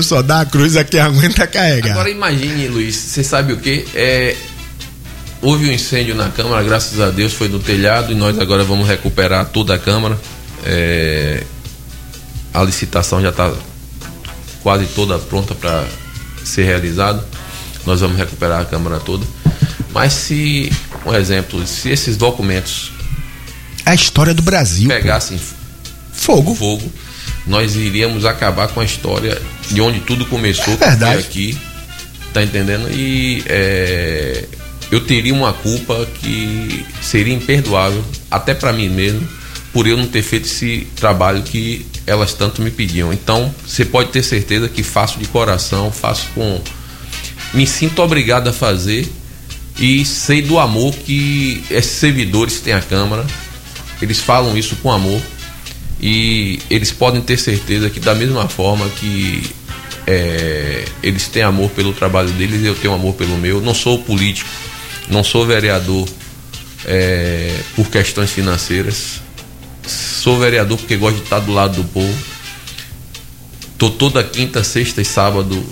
Só dá a cruz a quem aguenta carregar. Agora imagine, Luiz, você sabe o que? Houve um incêndio na Câmara, graças a Deus foi no telhado, e nós agora vamos recuperar toda a Câmara. A licitação já está quase toda pronta para ser realizada. Nós vamos recuperar a Câmara toda. Mas se, um exemplo, se esses documentos a história do Brasil pegassem fogo, nós iríamos acabar com a história de onde tudo começou, que foi aqui, tá entendendo? E eu teria uma culpa que seria imperdoável, até para mim mesmo, por eu não ter feito esse trabalho que elas tanto me pediam. Então, você pode ter certeza que faço de coração, me sinto obrigado a fazer, e sei do amor que esses servidores têm à Câmara. Eles falam isso com amor, e eles podem ter certeza que da mesma forma que eles têm amor pelo trabalho deles, eu tenho amor pelo meu. Não sou político, não sou vereador por questões financeiras. Sou vereador porque gosto de estar do lado do povo. Tô toda quinta, sexta e sábado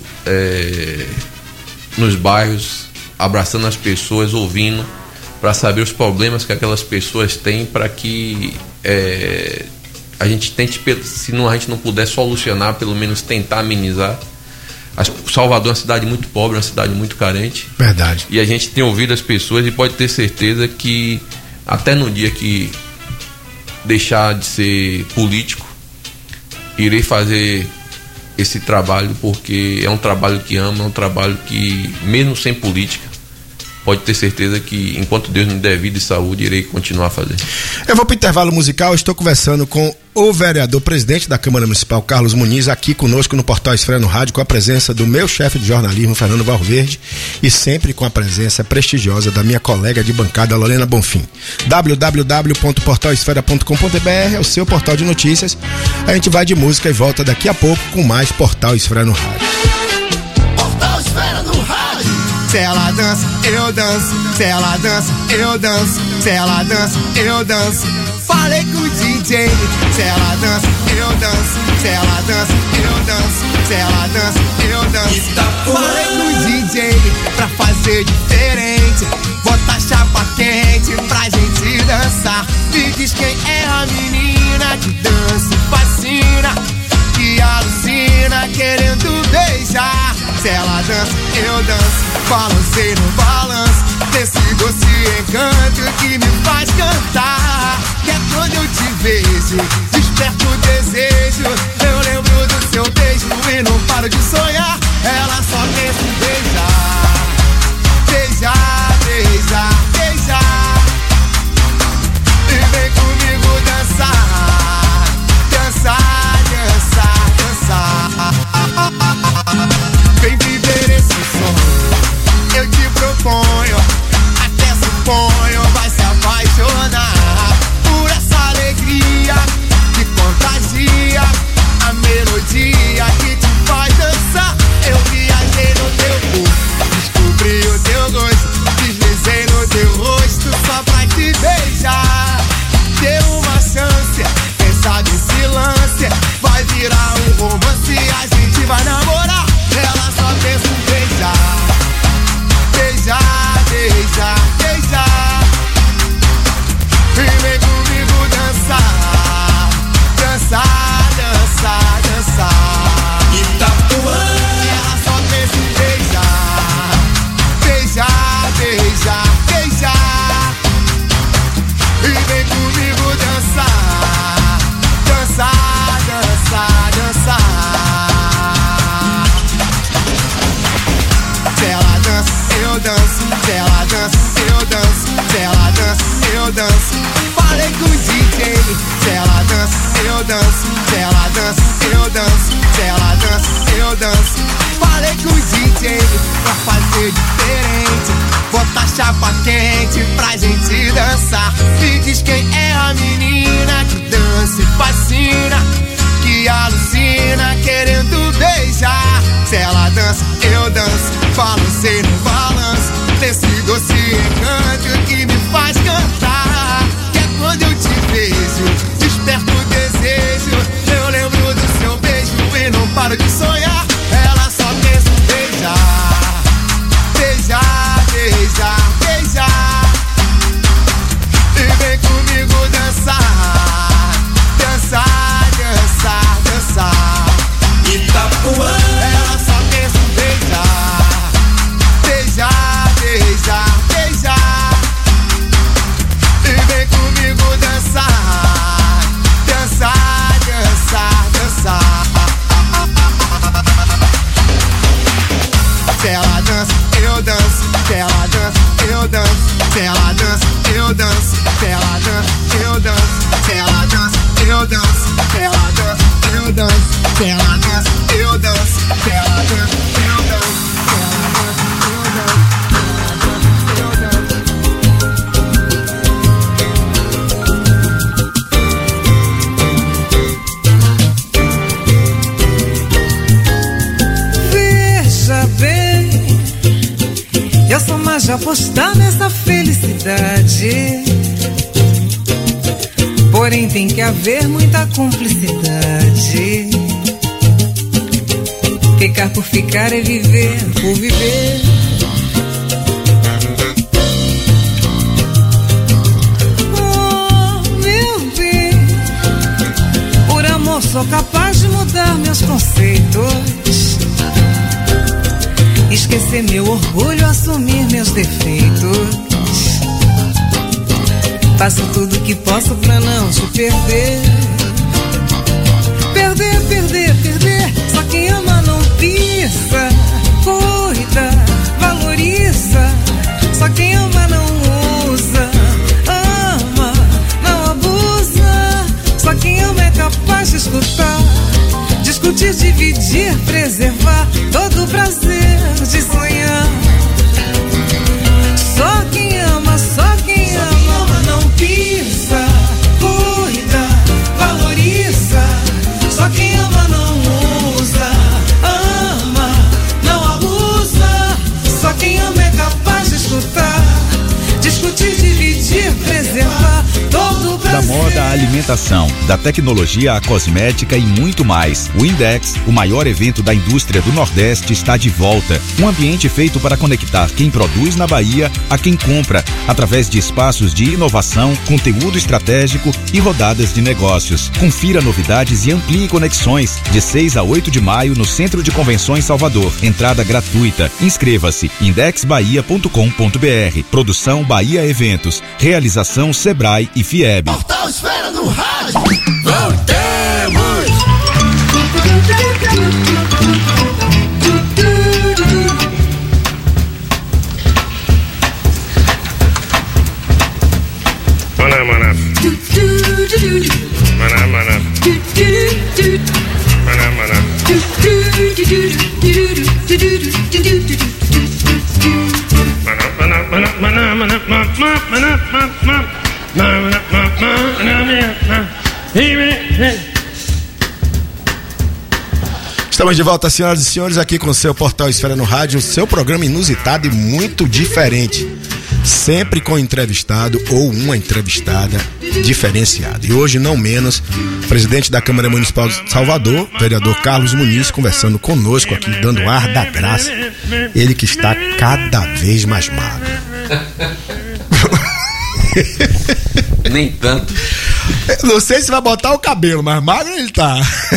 nos bairros, abraçando as pessoas, ouvindo, para saber os problemas que aquelas pessoas têm, para que a gente tente, se não, a gente não puder solucionar, pelo menos tentar amenizar. Salvador é uma cidade muito pobre, uma cidade muito carente. Verdade. E a gente tem ouvido as pessoas, e pode ter certeza que até no dia que deixar de ser político, irei fazer esse trabalho, porque é um trabalho que amo, é um trabalho que, mesmo sem política, pode ter certeza que, enquanto Deus me der vida e saúde, irei continuar a fazer. Eu vou para o intervalo musical. Estou conversando com o vereador presidente da Câmara Municipal, Carlos Muniz, aqui conosco no Portal Esfera no Rádio, com a presença do meu chefe de jornalismo, Fernando Valverde, e sempre com a presença prestigiosa da minha colega de bancada, Lorena Bonfim. www.portalesfera.com.br é o seu portal de notícias. A gente vai de música e volta daqui a pouco com mais Portal Esfera no Rádio. Portal Esfera no Rádio. Se ela dança, eu danço. Se ela dança, eu danço. Se ela dança, eu danço. Falei com o DJ. Se ela dança, eu danço. Se ela dança, eu danço. Se ela dança, eu danço. Falei com o DJ pra fazer diferente. Bota chapa quente pra gente dançar. Me diz quem é a menina que dança e fascina, que alucina querendo beijar. Se ela dança, eu danço. Balancei no balanço desse doce encanto que me faz cantar. Que é quando eu te vejo, desperto o desejo. Eu lembro do seu beijo e não paro de sonhar. Ela só quer se beijar. Beijar, beijar, beijar. E vem comigo dançar. Dançar, dançar, dançar. Vem viver esse sonho, eu te proponho. Até suponho, vai se apaixonar por essa alegria que contagia, a melodia que te faz dançar. Eu viajei no teu corpo, descobri o teu gosto, deslizei no teu rosto só pra te beijar. Dê uma chance, quem sabe se lance, vai virar um romance, a gente vai namorar. Ela só pensa em beijar, beijar, beijar, beijar. E vem comigo dançar, dançar, dançar, dançar. Itapuã. Ela só pensa em beijar, beijar, beijar, beijar. E vem comigo dançar, dançar, dançar, dançar. Se ela dança, eu danço. Se ela dança, eu danço. Se ela dança, eu danço. Falei com o DJ. Se ela dança, eu danço. Se ela dança, eu danço. Se ela dança, eu danço. Falei com o DJ pra fazer diferente. Botar chapa quente pra gente dançar. Me diz quem é a menina que dança e fascina, que alucina querendo beijar. Se ela dança, eu danço. Balancei no balanço desse doce encanto que me faz cantar. Que é quando eu te vejo, desperto o desejo. Eu lembro do seu beijo e não paro de sonhar. eu danço. Se ela dança, eu danço. Se ela dança, eu danço. Se ela dança, eu danço. Se ela dança, eu danço. Se ela dança, eu danço. Se ela dança, eu danço. Se ela dança, eu danço. Eu sou mais de apostar nessa felicidade. Porém tem que haver muita cumplicidade. Ficar por ficar é viver por viver. Oh, meu bem, por amor sou capaz de mudar meus conceitos. Esquecer meu orgulho, assumir meus defeitos. Faço tudo que posso pra não te perder. Perder, perder, perder. Só quem ama não pisa. Cuida, valoriza. Só quem ama não usa. Ama, não abusa. Só quem ama é capaz de escutar. Discutir, dividir, preservar todo o prazer de sonhar. Só quem ama não pisa. Cuida, valoriza. Só quem ama não usa. Ama, não abusa. Só quem ama é capaz de escutar. Discutir, dividir, preservar todo o prazer. Da moda à alimentação, da tecnologia à cosmética e muito mais. O Index, o maior evento da indústria do Nordeste, está de volta. Um ambiente feito para conectar quem produz na Bahia a quem compra, através de espaços de inovação, conteúdo estratégico e rodadas de negócios. Confira novidades e amplie conexões. De 6 a 8 de maio no Centro de Convenções Salvador. Entrada gratuita. Inscreva-se. indexbahia.com.br. Produção Bahia Eventos. Realização Sebrae e FIEB. Portal Esfera no rádio. Voltemos. Mana mana. Mana mana. Mana mana. Estamos de volta, senhoras e senhores, aqui com o seu Portal Esfera no Rádio, seu programa inusitado e muito diferente. Sempre com entrevistado ou uma entrevistada diferenciada. E hoje, não menos, o presidente da Câmara Municipal de Salvador, vereador Carlos Muniz, conversando conosco aqui, dando ar da graça. Ele que está cada vez mais magro. Nem tanto. Não sei se vai botar o cabelo, mas magro ele tá.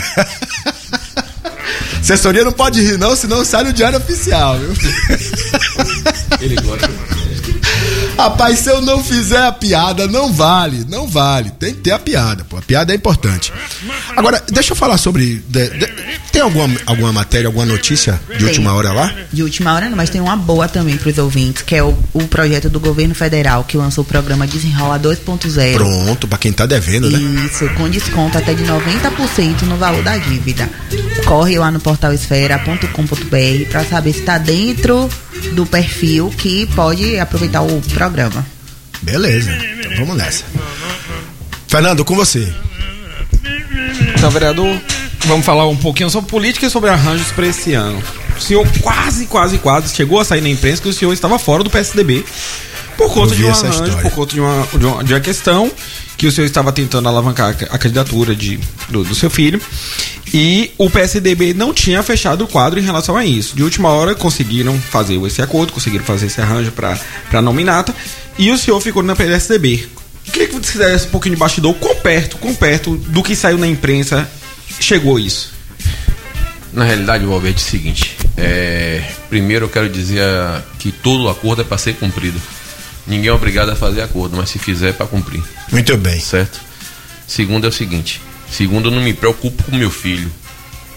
Assessoria não pode rir não, senão sai no diário oficial, viu? Ele gosta. Rapaz, se eu não fizer a piada, não vale. Tem que ter a piada, pô. A piada é importante. Agora, deixa eu falar sobre... tem alguma matéria, alguma notícia de última hora lá? De última hora não, mas tem uma boa também para os ouvintes, que é o projeto do governo federal, que lançou o programa Desenrola 2.0. Pronto, para quem tá devendo, né? Isso, com desconto até de 90% no valor da dívida. Corre lá no portalesfera.com.br para saber se está dentro do perfil que pode aproveitar o programa. Beleza, então vamos nessa. Fernando, com você. Então, vereador, vamos falar um pouquinho sobre política e sobre arranjos para esse ano. O senhor quase chegou a sair na imprensa que o senhor estava fora do PSDB por conta de um arranjo, por conta de uma questão que o senhor estava tentando alavancar a candidatura do seu filho. E o PSDB não tinha fechado o quadro em relação a isso. De última hora conseguiram fazer esse acordo, conseguiram fazer esse arranjo para nominata. E o senhor ficou na PSDB. Queria que você desse um pouquinho de bastidor. Quão perto do que saiu na imprensa chegou isso? Na realidade, Valverde, é o seguinte. Primeiro eu quero dizer que todo acordo é para ser cumprido. Ninguém é obrigado a fazer acordo, mas se fizer é para cumprir. Muito bem. Certo? Segundo é o seguinte. Segundo, eu não me preocupo com meu filho.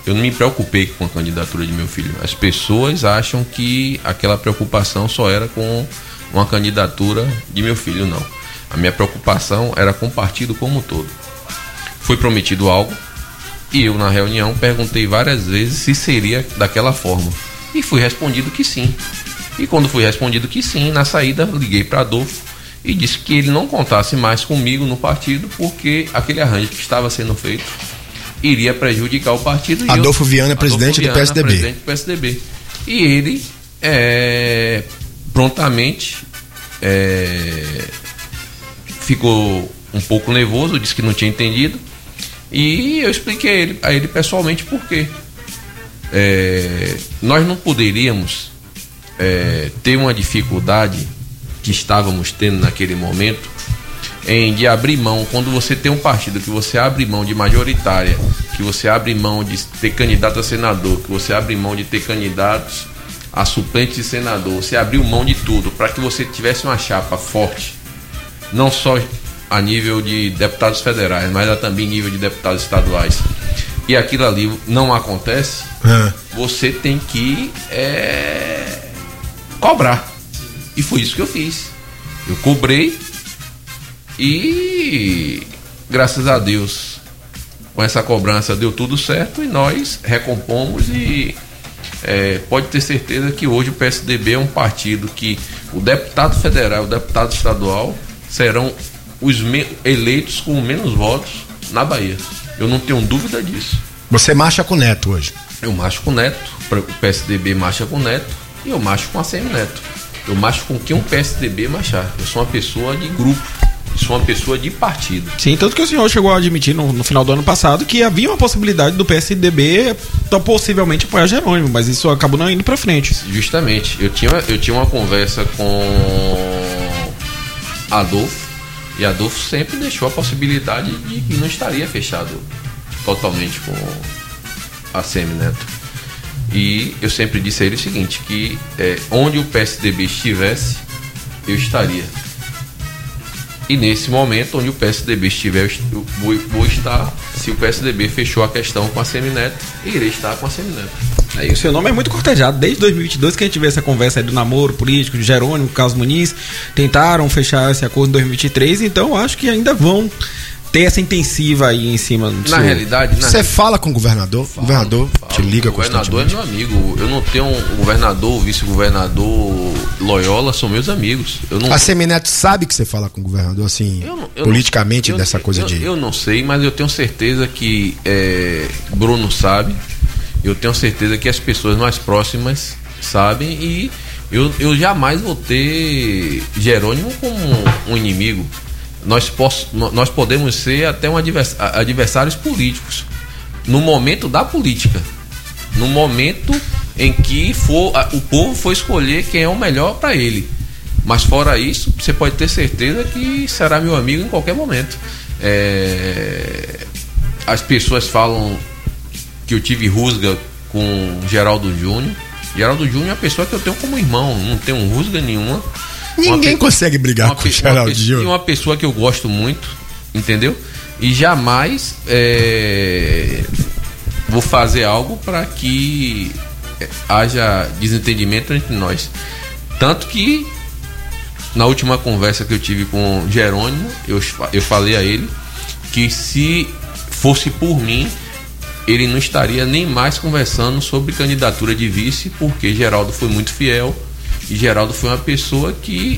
eu não me preocupei com a candidatura de meu filho. As pessoas acham que aquela preocupação só era com uma candidatura de meu filho, não. A minha preocupação era com o partido como um todo. Foi prometido algo e eu, na reunião, perguntei várias vezes se seria daquela forma. E fui respondido que sim. E quando fui respondido que sim, na saída liguei para Adolfo e disse que ele não contasse mais comigo no partido, porque aquele arranjo que estava sendo feito iria prejudicar o partido. Adolfo Viana, presidente do PSDB. Presidente do PSDB. E ele prontamente ficou um pouco nervoso, disse que não tinha entendido. E eu expliquei a ele pessoalmente por quê. Nós não poderíamos ter uma dificuldade que estávamos tendo naquele momento de abrir mão. Quando você tem um partido que você abre mão de majoritária, que você abre mão de ter candidato a senador, que você abre mão de ter candidatos a suplente de senador, você abriu mão de tudo para que você tivesse uma chapa forte, não só a nível de deputados federais, mas também nível de deputados estaduais, e aquilo ali não acontece, você tem que cobrar. E foi isso que eu fiz. Eu cobrei e, graças a Deus, com essa cobrança deu tudo certo e nós recompomos. E pode ter certeza que hoje o PSDB é um partido que o deputado federal e o deputado estadual serão os eleitos com menos votos na Bahia. Eu não tenho dúvida disso. Você marcha com o Neto hoje? Eu marcho com o Neto, o PSDB marcha com o Neto e eu marcho com a ACM Neto. Eu marcho com quem um PSDB marchar. Eu sou uma pessoa de grupo, eu sou uma pessoa de partido. Sim, tanto que o senhor chegou a admitir no final do ano passado que havia uma possibilidade do PSDB possivelmente apoiar Jerônimo, mas isso acabou não indo pra frente. Justamente, eu tinha uma conversa com Adolfo, e Adolfo sempre deixou a possibilidade de que não estaria fechado totalmente com a ACM Neto. E eu sempre disse a ele o seguinte, que onde o PSDB estivesse, eu estaria. E nesse momento, onde o PSDB estiver, eu vou estar. Se o PSDB fechou a questão com a ACM Neto, eu irei estar com a ACM Neto. E o seu nome é muito cortejado. Desde 2022 que a gente vê essa conversa aí do namoro político de Jerônimo, Carlos Muniz, tentaram fechar esse acordo em 2023, então acho que ainda vão ter essa intensiva aí em cima do Na realidade... Você fala com o governador? O governador te liga constantemente? O governador é meu amigo. Eu não tenho um governador, o vice-governador Loyola, são meus amigos. A ACM Neto sabe que você fala com o governador, assim, politicamente, dessa coisa de... Eu não sei, mas eu tenho certeza que Bruno sabe. Eu tenho certeza que as pessoas mais próximas sabem. E eu jamais vou ter Jerônimo como um inimigo. Nós podemos ser até adversários políticos no momento da política, no momento em que o povo for escolher quem é o melhor para ele. Mas fora isso, você pode ter certeza que será meu amigo em qualquer momento. As pessoas falam que eu tive rusga com Geraldo Júnior. Geraldo Júnior é uma pessoa que eu tenho como irmão, não tenho rusga nenhuma. Ninguém consegue brigar com o Geraldo Júnior. E uma pessoa que eu gosto muito, entendeu? E jamais vou fazer algo para que haja desentendimento entre nós. Tanto que na última conversa que eu tive com Jerônimo, eu falei a ele que se fosse por mim, ele não estaria nem mais conversando sobre candidatura de vice, porque Geraldo foi muito fiel. E Geraldo foi uma pessoa que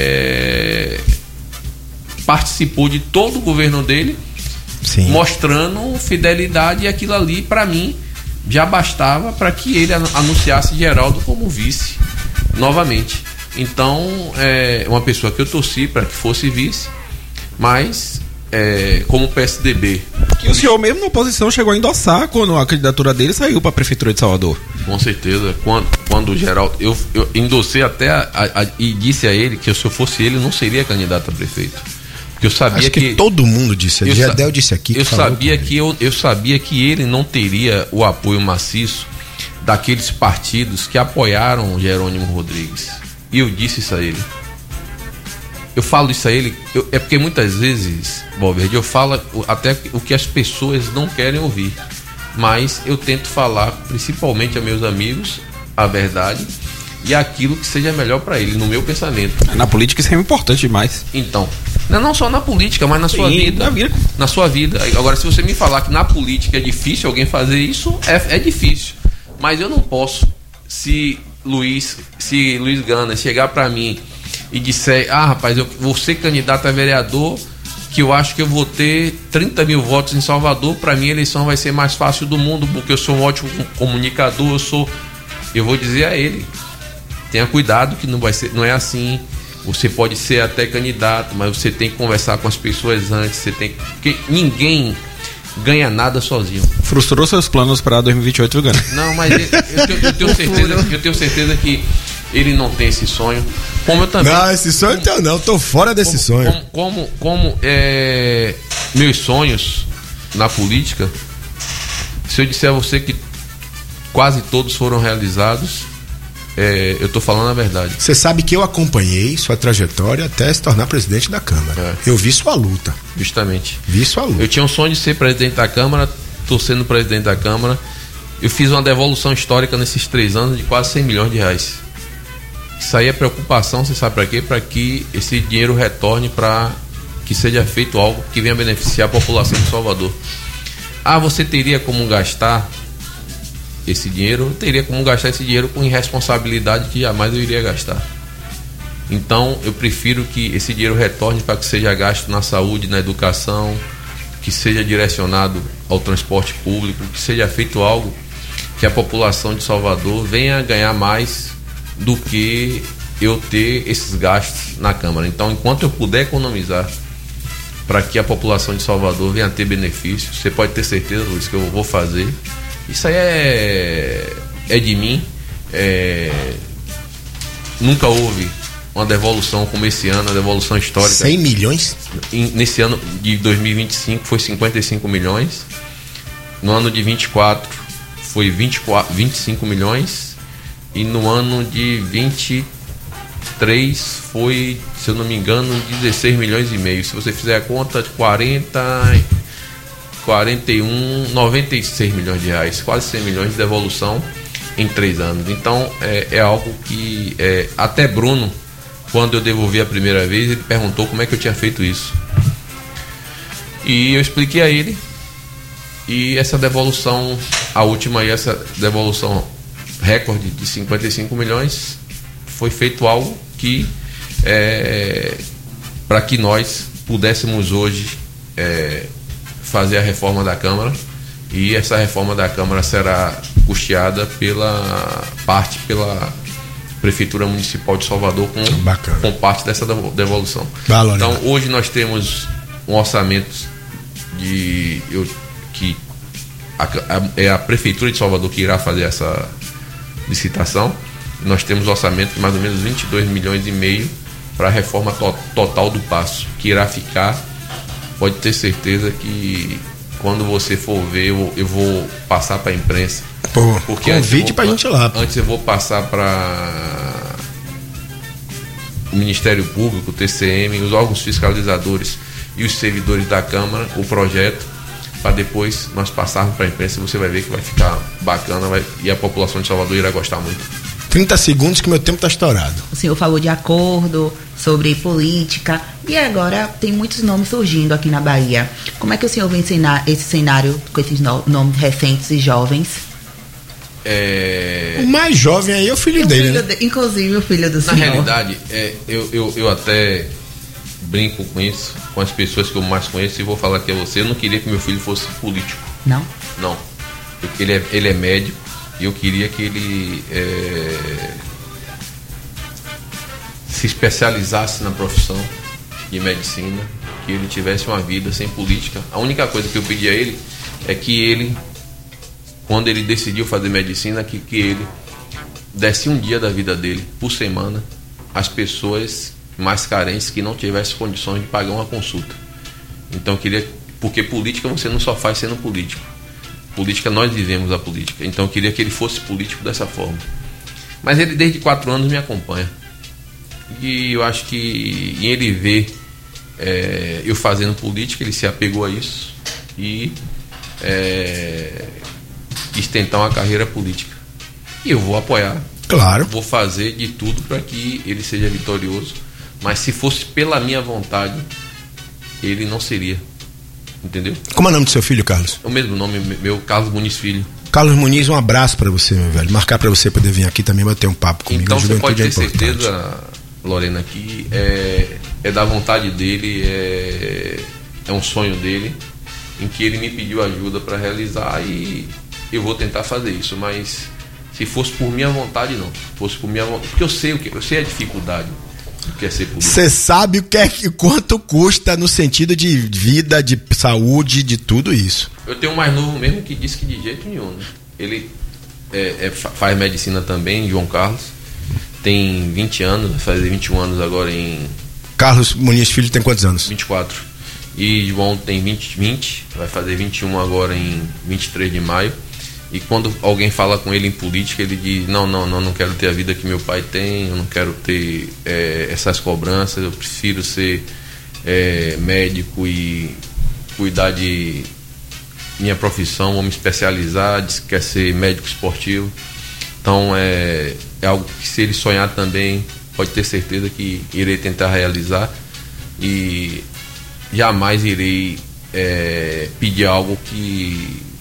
participou de todo o governo dele, sim, mostrando fidelidade, e aquilo ali, para mim, já bastava para que ele anunciasse Geraldo como vice novamente. Então, é uma pessoa que eu torci para que fosse vice, mas como PSDB. E o senhor mesmo na oposição chegou a endossar quando a candidatura dele saiu para a Prefeitura de Salvador. Com certeza. Quando o Geraldo... Eu endossei até e disse a ele que se eu fosse ele, não seria candidato a prefeito. Porque eu sabia Acho que todo mundo disse. O Gedel disse aqui. Eu sabia que ele não teria o apoio maciço daqueles partidos que apoiaram Jerônimo Rodrigues. E eu disse isso a ele. Eu falo isso a ele, é porque muitas vezes, Valverde, eu falo até o que as pessoas não querem ouvir. Mas eu tento falar, principalmente a meus amigos, a verdade e aquilo que seja melhor para ele, no meu pensamento. Na política isso é importante demais. Então, não só na política, mas na sua vida. Na sua vida. Agora, se você me falar que na política é difícil alguém fazer isso, é difícil. Mas eu não posso, se Luiz Gana chegar para mim e disser, rapaz, eu vou ser candidato a vereador, que eu acho que eu vou ter 30 mil votos em Salvador, para mim a eleição vai ser mais fácil do mundo, porque eu sou um ótimo comunicador, eu vou dizer a ele, tenha cuidado que não é assim. Você pode ser até candidato, mas você tem que conversar com as pessoas antes, porque ninguém ganha nada sozinho. Frustrou seus planos para 2028, Gana? Não, mas eu tenho certeza que ele não tem esse sonho. Como eu também. Não, esse sonho não, tô fora desse sonho. Meus sonhos na política, se eu disser a você que quase todos foram realizados, eu tô falando a verdade. Você sabe que eu acompanhei sua trajetória até se tornar presidente da Câmara. Eu vi sua luta. Justamente. Vi sua luta. Eu tinha um sonho de ser presidente da Câmara, tô sendo presidente da Câmara. Eu fiz uma devolução histórica nesses 3 anos de quase 100 milhões de reais. Isso aí é preocupação, você sabe para quê? Para que esse dinheiro retorne, para que seja feito algo que venha beneficiar a população de Salvador. Você teria como gastar esse dinheiro? Eu teria como gastar esse dinheiro com irresponsabilidade que jamais eu iria gastar. Então eu prefiro que esse dinheiro retorne para que seja gasto na saúde, na educação, que seja direcionado ao transporte público, que seja feito algo que a população de Salvador venha ganhar mais do que eu ter esses gastos na Câmara. Então, enquanto eu puder economizar para que a população de Salvador venha a ter benefícios, você pode ter certeza, Luiz, que eu vou fazer. Isso aí é de mim. Nunca houve uma devolução como esse ano, uma devolução histórica. 100 milhões? Nesse ano de 2025 foi 55 milhões. No ano de 24 foi 25 milhões. E no ano de 23 foi, se eu não me engano, 16 milhões e meio. Se você fizer a conta de 96 milhões de reais, quase 100 milhões de devolução em 3 anos. Então é algo que até Bruno, quando eu devolvi a primeira vez, ele perguntou como é que eu tinha feito isso, e eu expliquei a ele. E essa devolução, a última aí, essa devolução recorde de 55 milhões, foi feito algo que para que nós pudéssemos hoje fazer a reforma da Câmara, e essa reforma da Câmara será custeada pela Prefeitura Municipal de Salvador com parte dessa devolução. Então hoje nós temos um orçamento que é a Prefeitura de Salvador que irá fazer essa licitação. Nós temos um orçamento de mais ou menos 22 milhões e meio para a reforma total do Paço, que irá ficar. Pode ter certeza que quando você for ver, eu vou passar para a imprensa. Porque convite para a gente ir lá. Antes eu vou passar para o Ministério Público, o TCM, os órgãos fiscalizadores e os servidores da Câmara, o projeto, para depois nós passarmos para a imprensa. Você vai ver que vai ficar bacana, e a população de Salvador irá gostar muito. 30 segundos que meu tempo está estourado. O senhor falou de acordo, sobre política, e agora tem muitos nomes surgindo aqui na Bahia. Como é que o senhor vê esse cenário com esses nomes recentes e jovens? O mais jovem aí é o filho dele, né? Inclusive o filho do senhor. Na realidade, eu até brinco com isso, com as pessoas que eu mais conheço, e vou falar que é você. Eu não queria que meu filho fosse político. Não? Não. Porque ele é médico, e eu queria que ele se especializasse na profissão de medicina, que ele tivesse uma vida sem política. A única coisa que eu pedi a ele é que ele, quando ele decidiu fazer medicina, que ele desse um dia da vida dele por semana às pessoas mais carentes que não tivessem condições de pagar uma consulta. Então eu queria, porque política você não só faz sendo político. Política, nós vivemos a política. Então eu queria que ele fosse político dessa forma. Mas ele desde 4 anos me acompanha. E eu acho que em ele ver eu fazendo política, ele se apegou a isso. E quis tentar uma carreira política. E eu vou apoiar. Claro. Vou fazer de tudo para que ele seja vitorioso. Mas se fosse pela minha vontade, ele não seria. Entendeu? Como é o nome do seu filho, Carlos? O mesmo nome, meu, Carlos Muniz Filho. Carlos Muniz, um abraço pra você, meu velho. Marcar pra você poder vir aqui também bater um papo comigo. Então você pode ter certeza, Lorena, que é da vontade dele, é um sonho dele, em que ele me pediu ajuda para realizar e eu vou tentar fazer isso. Mas se fosse por minha vontade, não. Se fosse por minha vontade, porque eu sei a dificuldade do que é ser político. Você sabe quanto custa no sentido de vida, de saúde, de tudo isso. Eu tenho um mais novo mesmo que disse que de jeito nenhum, né? Ele faz medicina também, João Carlos. Tem 20 anos, vai fazer 21 anos agora em... Carlos Muniz Filho tem quantos anos? 24. E João tem 20, vai fazer 21 agora em 23 de maio. E quando alguém fala com ele em política, ele diz, não quero ter a vida que meu pai tem, eu não quero ter essas cobranças, eu prefiro ser médico e cuidar de minha profissão, vou me especializar, diz que quer ser médico esportivo. Então é algo que, se ele sonhar também, pode ter certeza que irei tentar realizar e jamais irei pedir algo que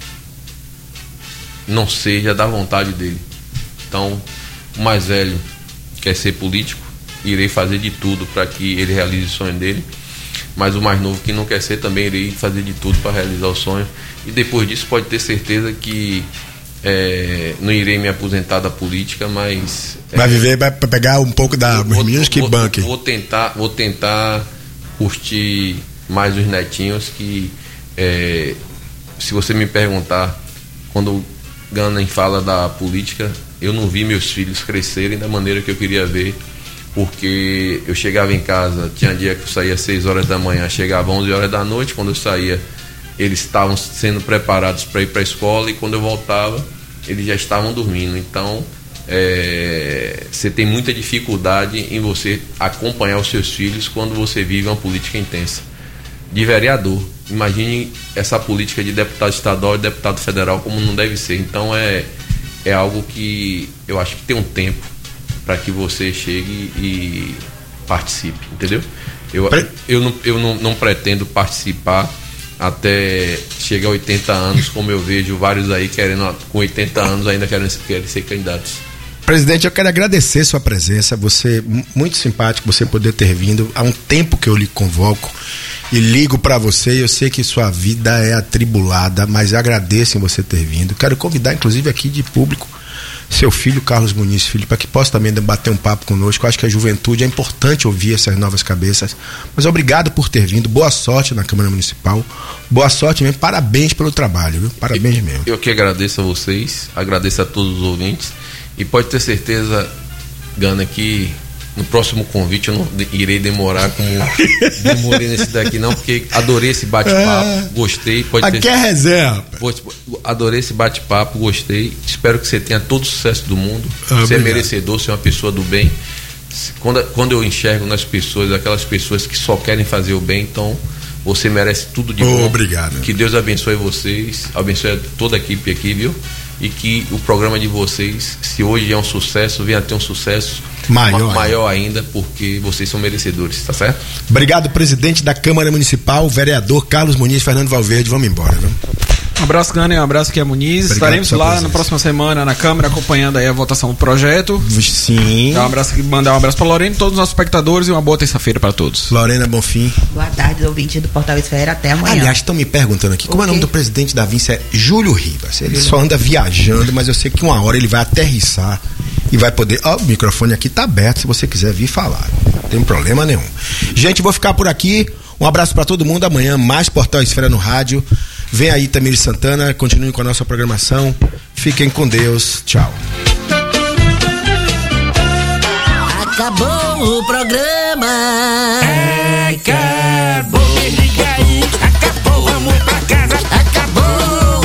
não seja da vontade dele. Então, o mais velho quer ser político, irei fazer de tudo para que ele realize o sonho dele, mas o mais novo que não quer ser também irei fazer de tudo para realizar o sonho. E depois disso pode ter certeza que não irei me aposentar da política, mas vai viver, vai pegar um pouco da meninos que banque. Vou tentar curtir mais os netinhos, que se você me perguntar, quando Ganem fala da política, eu não vi meus filhos crescerem da maneira que eu queria ver, porque eu chegava em casa, tinha dia que eu saía às 6 horas da manhã, chegava às 11 horas da noite. Quando eu saía, eles estavam sendo preparados para ir para a escola, e quando eu voltava, eles já estavam dormindo. Então você tem muita dificuldade em você acompanhar os seus filhos quando você vive uma política intensa. De vereador, imagine essa política de deputado estadual e deputado federal, como não deve ser. Então é algo que eu acho que tem um tempo para que você chegue e participe, entendeu? Eu não pretendo participar até chegar a 80 anos, como eu vejo vários aí com 80 anos ainda querem ser candidatos. Presidente, eu quero agradecer sua presença, você muito simpático, você poder ter vindo. Há um tempo que eu lhe convoco e ligo para você, e eu sei que sua vida é atribulada, mas eu agradeço em você ter vindo. Quero convidar, inclusive, aqui de público, seu filho, Carlos Muniz Filho, para que possa também bater um papo conosco. Eu acho que a juventude, é importante ouvir essas novas cabeças. Mas obrigado por ter vindo, boa sorte na Câmara Municipal, boa sorte mesmo, parabéns pelo trabalho, viu? Parabéns mesmo. Eu que agradeço a vocês, agradeço a todos os ouvintes, e pode ter certeza, Gana, que no próximo convite eu não irei demorar como demorei nesse daqui não, porque adorei esse bate-papo, gostei. Aqui é reserva. Adorei esse bate-papo, gostei. Espero que você tenha todo o sucesso do mundo. Você é merecedor, você é uma pessoa do bem. Quando eu enxergo nas pessoas, aquelas pessoas que só querem fazer o bem, então você merece tudo de bom. Obrigado. Que Deus abençoe vocês, abençoe toda a equipe aqui, viu? E que o programa de vocês, se hoje é um sucesso, venha a ter um sucesso maior ainda, porque vocês são merecedores, tá certo? Obrigado, presidente da Câmara Municipal, vereador Carlos Muniz, Fernando Valverde. Vamos embora, viu? Um abraço, Gana, um abraço aqui a Muniz. Obrigado. Estaremos lá na próxima semana na Câmara acompanhando aí a votação do projeto. Sim. Mandar um abraço para Lorena, todos os nossos espectadores, e uma boa terça-feira para todos. Lorena, Bonfim. Boa tarde, ouvinte do Portal Esfera, até amanhã. Aliás, estão me perguntando aqui, como é o nome do presidente da Vinci? É Júlio Ribas. Ele só anda viajando, mas eu sei que uma hora ele vai aterrissar e vai poder... Ó, o microfone aqui tá aberto, se você quiser vir falar. Não tem problema nenhum. Gente, vou ficar por aqui. Um abraço para todo mundo. Amanhã, mais Portal Esfera no rádio. Vem aí Tamires Santana, continue com a nossa programação. Fiquem com Deus. Tchau. Acabou o programa. Acabou. Liga aí. Acabou. Vamos pra casa. Acabou.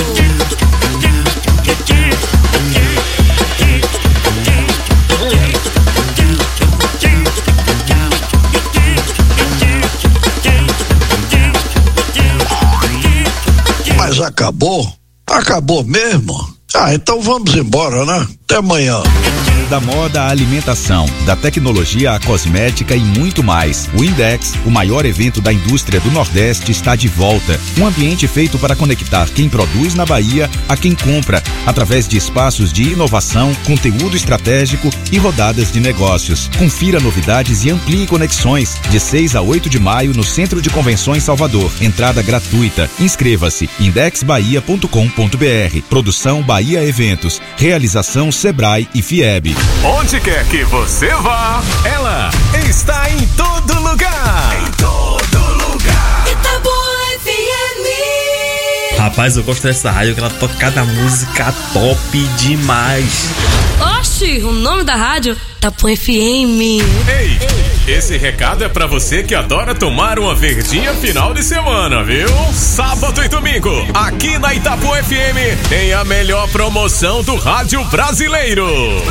Mas acabou? Acabou mesmo? Então vamos embora, né? Até amanhã. Da moda à alimentação, da tecnologia à cosmética e muito mais. O Index, o maior evento da indústria do Nordeste, está de volta. Um ambiente feito para conectar quem produz na Bahia a quem compra, através de espaços de inovação, conteúdo estratégico e rodadas de negócios. Confira novidades e amplie conexões. De 6 a 8 de maio no Centro de Convenções Salvador. Entrada gratuita. Inscreva-se. indexbahia.com.br. Produção Bahia Eventos. Realização Sebrae e FIEB. Onde quer que você vá, ela está em todo lugar. Em todo lugar. Itapuã FM. Rapaz, eu gosto dessa rádio que ela toca cada música top demais. Oxi, o nome da rádio Itapuã FM. Ei, esse recado é pra você que adora tomar uma verdinha final de semana, viu? Sábado e domingo, aqui na Itapuã FM, tem a melhor promoção do rádio brasileiro.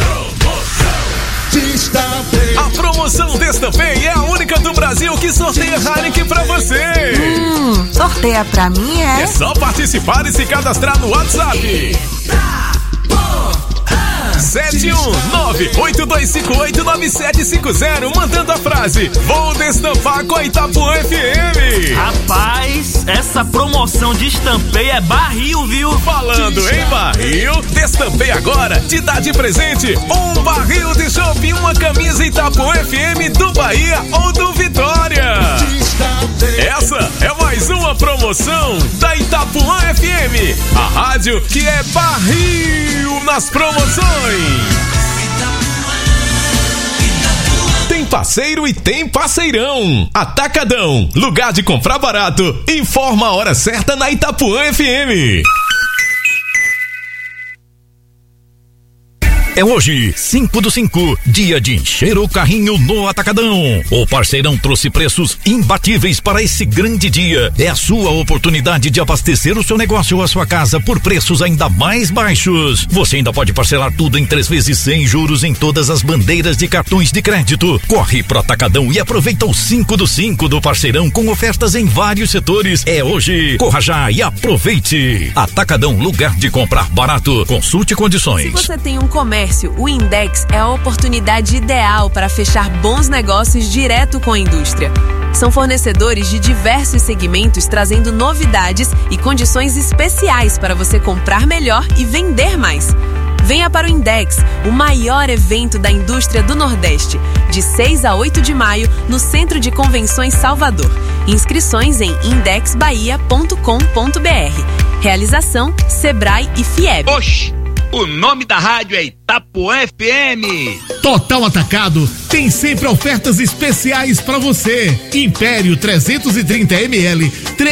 A promoção Destampei é a única do Brasil que sorteia Heineken pra você. Sorteia pra mim, É só participar e se cadastrar no WhatsApp. 719-8258-9750, mandando a frase: vou destampar com a Itapuã FM. Rapaz, essa promoção de Destampei é barril, viu? Falando em barril, Destampei agora te dá de presente um barril de chopp e uma camisa Itapuã FM do Bahia ou do Vitória. Essa é mais uma promoção da Itapuã FM, a rádio que é barril nas promoções. Tem parceiro e tem parceirão. Atacadão, lugar de comprar barato. Informa a hora certa na Itapuã FM. É hoje, 5 do 5, dia de encher o carrinho no Atacadão. O parceirão trouxe preços imbatíveis para esse grande dia. É a sua oportunidade de abastecer o seu negócio ou a sua casa por preços ainda mais baixos. Você ainda pode parcelar tudo em 3 vezes sem juros em todas as bandeiras de cartões de crédito. Corre pro Atacadão e aproveita o 5 do 5 do parceirão com ofertas em vários setores. É hoje. Corra já e aproveite. Atacadão, lugar de comprar barato. Consulte condições. Se você tem um comércio, o Index é a oportunidade ideal para fechar bons negócios direto com a indústria. São fornecedores de diversos segmentos trazendo novidades e condições especiais para você comprar melhor e vender mais. Venha para o Index, o maior evento da indústria do Nordeste, de 6 a 8 de maio, no Centro de Convenções Salvador. Inscrições em indexbahia.com.br. Realização Sebrae e FIEB. Oxi! O nome da rádio é Itapuã FM. Total Atacado tem sempre ofertas especiais para você. Império 330 ml,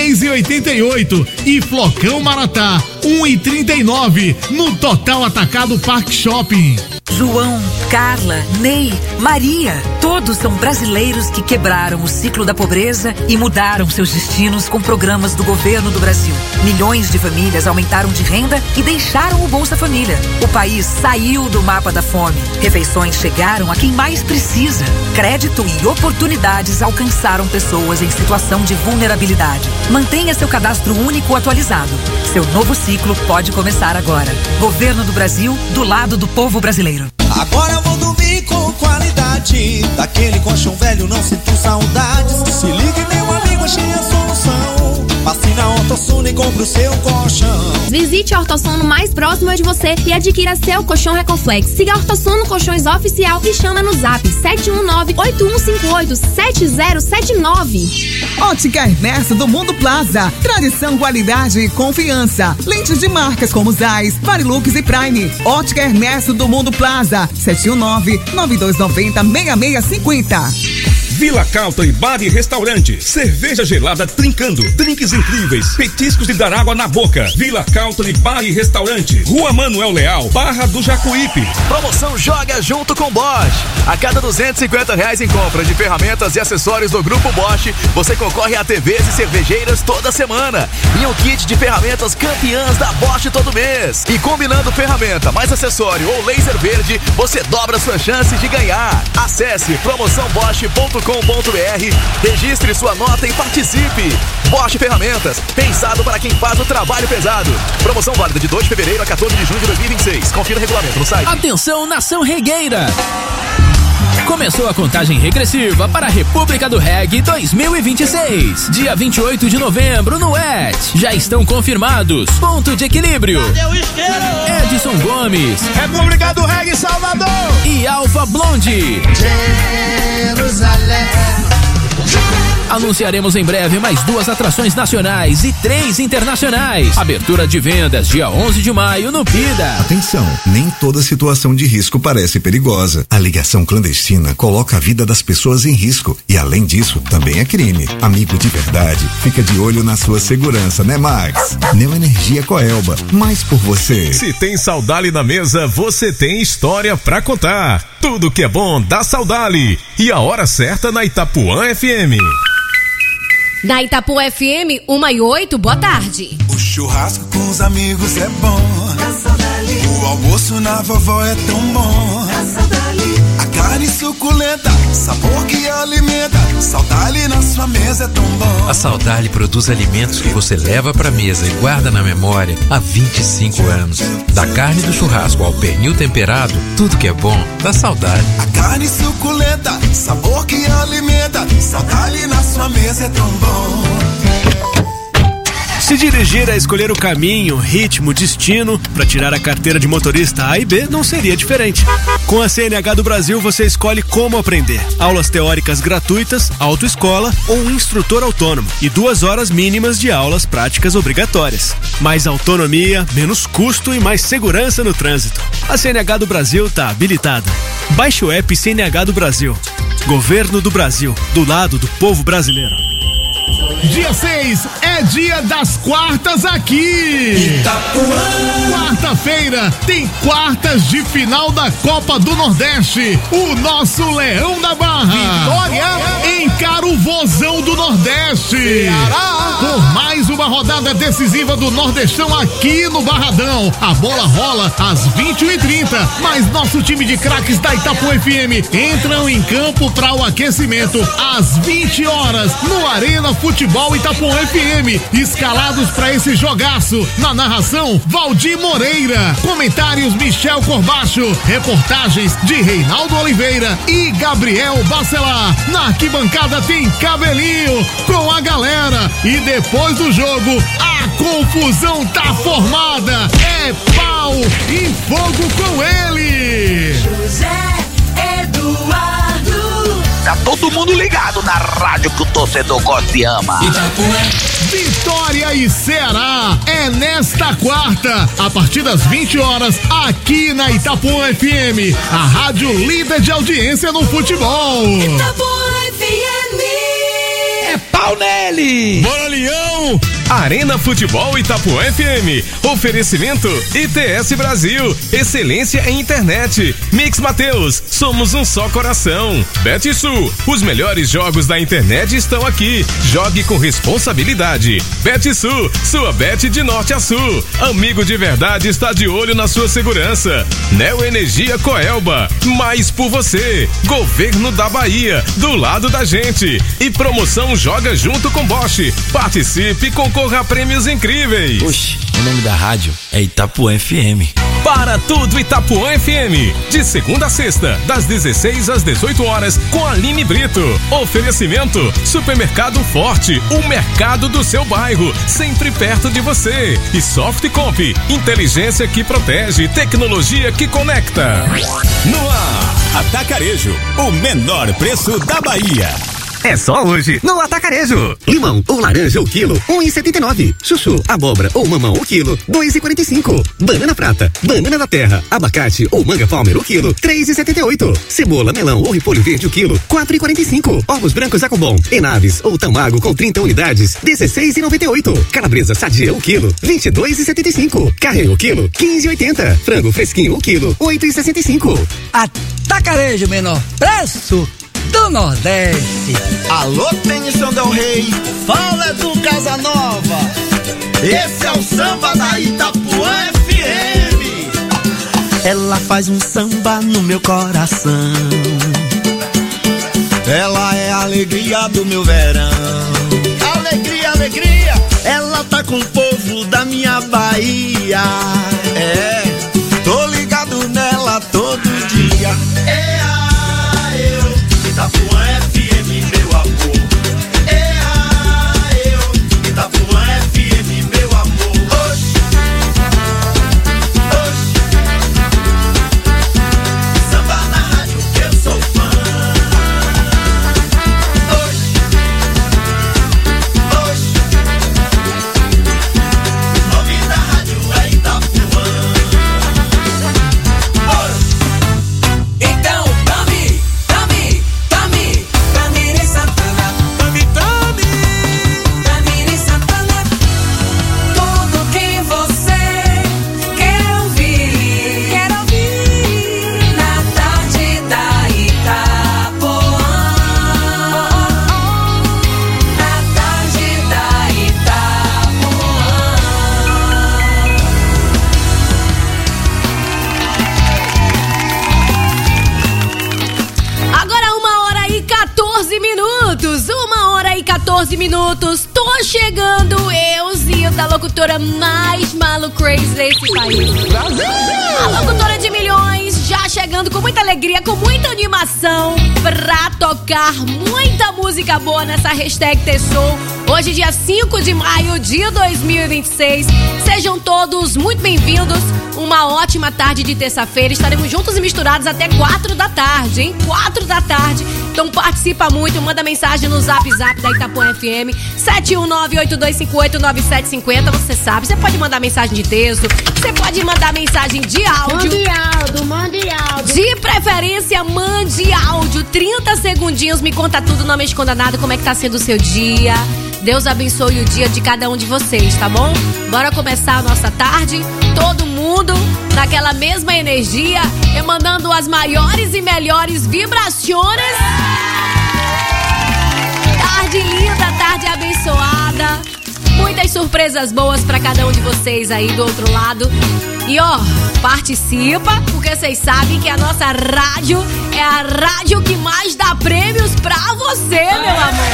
3,88 e Flocão Maratá, 1,39 no Total Atacado Park Shopping. João, Carla, Ney, Maria, todos são brasileiros que quebraram o ciclo da pobreza e mudaram seus destinos com programas do governo do Brasil. Milhões de famílias aumentaram de renda e deixaram o Bolsa Família. O país saiu do mapa da fome. Refeições chegaram a quem mais precisa. Crédito e oportunidades alcançaram pessoas em situação de vulnerabilidade. Mantenha seu cadastro único atualizado. Seu novo ciclo pode começar agora. Governo do Brasil, do lado do povo brasileiro. Agora eu vou dormir com qualidade. Daquele colchão velho não sinto saudades. Se ligue, meu amigo, achei a solução. Passe na Ortosono e compre o seu colchão. Visite a Ortosono mais próxima de você e adquira seu colchão Recoflex. Siga a Ortosono Colchões Oficial e chama no zap 719-8158-7079. Ótica Hermesso do Mundo Plaza. Tradição, qualidade e confiança. Lentes de marcas como Zeiss, Varilux e Prime. Ótica Hermesso do Mundo Plaza. 719-9290-6650. Vila Country Bar e Restaurante. Cerveja gelada trincando. Drinks incríveis. Petiscos de dar água na boca. Vila Country Bar e Restaurante. Rua Manuel Leal, Barra do Jacuípe. Promoção Joga Junto com Bosch. A cada R$250 em compra de ferramentas e acessórios do Grupo Bosch, você concorre a TVs e cervejeiras toda semana. E um kit de ferramentas campeãs da Bosch todo mês. E combinando ferramenta mais acessório ou laser verde, você dobra suas chances de ganhar. Acesse promoçãobosch.com.br Registre sua nota e participe. Bosch Ferramentas, pensado para quem faz o trabalho pesado. Promoção válida de 2 de fevereiro a 14 de junho de 2026. Confira o regulamento no site. Atenção, nação regueira! Começou a contagem regressiva para a República do Reggae 2026. Dia 28 de novembro no ET. Já estão confirmados Ponto de Equilíbrio, Edson Gomes, República do Reggae Salvador e Alfa Blonde. Jerusalém. Anunciaremos em breve mais 2 atrações nacionais e 3 internacionais. Abertura de vendas dia 11 de maio no Pida. Atenção, nem toda situação de risco parece perigosa. A ligação clandestina coloca a vida das pessoas em risco e, além disso, também é crime. Amigo de verdade, fica de olho na sua segurança, né, Max? Neoenergia Coelba, mais por você. Se tem Saudali na mesa, você tem história pra contar. Tudo que é bom dá Saudali. E a hora certa na Itapuã FM. Na Itapuã FM, 1h08, boa tarde. O churrasco com os amigos é bom. O almoço na vovó é tão bom. A carne suculenta, sabor que alimenta. Saudali na sua mesa é tão bom. A Saudali produz alimentos que você leva pra mesa e guarda na memória há 25 anos. Da carne do churrasco ao pernil temperado, tudo que é bom dá Saudali. A carne suculenta, sabor que alimenta. Saudali na sua mesa é tão bom. Se dirigir é escolher o caminho, ritmo, destino para tirar a carteira de motorista A e B não seria diferente. Com a CNH do Brasil você escolhe como aprender. Aulas teóricas gratuitas, autoescola ou um instrutor autônomo e 2 horas mínimas de aulas práticas obrigatórias. Mais autonomia, menos custo e mais segurança no trânsito. A CNH do Brasil está habilitada. Baixe o app CNH do Brasil. Governo do Brasil, do lado do povo brasileiro. Dia 6 é dia das quartas aqui. Itapuã. Quarta-feira tem quartas de final da Copa do Nordeste. O nosso Leão da Barra Vitória encara o Vozão do Nordeste, Ceará. Por mais uma rodada decisiva do Nordestão aqui no Barradão. A bola rola às 21h30, mas nosso time de craques da Itapuã FM entram em campo para o aquecimento às 20 horas no Arena Futebol Itapuã FM, escalados para esse jogaço. Na narração, Valdir Moreira. Comentários, Michel Corbacho. Reportagens de Reinaldo Oliveira e Gabriel Bacelar. Na arquibancada tem Cabelinho com a galera. E depois do jogo, a confusão tá formada. É pau e fogo com ele. José Eduardo. Tá todo mundo ligado na rádio que o torcedor gosta e ama. Vitória e Ceará é nesta quarta, a partir das 20 horas, aqui na Itapuã FM, a rádio líder de audiência no futebol. Itapuã FM. É pau nele! Bora, Leão! Arena Futebol Itapuã FM. Oferecimento ITS Brasil. Excelência em internet. Mix Mateus. Somos um só coração. BetSul. Os melhores jogos da internet estão aqui. Jogue com responsabilidade. BetSul. Sua bet de norte a sul. Amigo de verdade está de olho na sua segurança. Neoenergia Coelba. Mais por você. Governo da Bahia. Do lado da gente. E promoção Joga Junto com Bosch. Participe e concorra a prêmios incríveis. Oxi, o nome da rádio é Itapuã FM. Para tudo Itapuã FM. De segunda a sexta, das 16 às 18 horas, com Aline Brito. Oferecimento Supermercado Forte, o mercado do seu bairro, sempre perto de você. E Softcomp, inteligência que protege, tecnologia que conecta. No ar, Atacarejo, o menor preço da Bahia. É só hoje, no Atacarejo. Limão ou laranja o quilo, 1,79. Chuchu, abóbora ou mamão o quilo, 2,45. Banana prata, banana da terra, abacate ou manga palmer o quilo, 3,78. Cebola, melão ou repolho verde o quilo, 4,45. Ovos brancos Jacobon, Enaves ou Tamago com 30 unidades, 16,98. Calabresa sadia o quilo, 22,75. Carne o quilo, 15,80. Frango fresquinho o quilo, 8,65. Atacarejo, menor preço do Nordeste. Alô, Tennyson Del Rey. Fala do Casanova. Esse é o samba da Itapuã FM. Ela faz um samba no meu coração. ela é a alegria do meu verão. Alegria, alegria, ela tá com o povo da minha Bahia. É, tô ligado nela todo dia. Itapuã FM, meu amor. Itapuã FM, meu amor. Oxi, oxi. Samba na rádio que eu sou fã. Oxi, oxi. O nome da rádio é Itapuã. Oxi. Então, Tami Santana. Tami Santana. Tudo que você quer ouvir. Na tarde da Itapuã. Na tarde da Itapuã. Agora 1h14. Tô chegando, eu, Zilda, a locutora mais malucrazy desse país. A locutora de milhões, já chegando com muita alegria, com muita animação, pra tocar muita música boa nessa hashtag Tessou. Hoje, dia 5 de maio de 2026. Sejam todos muito bem-vindos. Uma ótima tarde de terça-feira. Estaremos juntos e misturados até 4 da tarde, hein? 4 da tarde. Então participa muito, manda mensagem no Zap da Itapuã FM 71982589750. Você sabe, você pode mandar mensagem de texto, você pode mandar mensagem de áudio. Mande áudio. De preferência, mande áudio. 30 segundinhos, me conta tudo, não me esconda nada, como é que tá sendo o seu dia. Deus abençoe o dia de cada um de vocês, tá bom? Bora começar a nossa tarde. Todo mundo naquela mesma energia, emanando as maiores e melhores vibrações. Tarde linda, tarde abençoada. Muitas surpresas boas pra cada um de vocês aí do outro lado. E ó, participa, porque vocês sabem que a nossa rádio é a rádio que mais dá prêmios pra você, meu amor.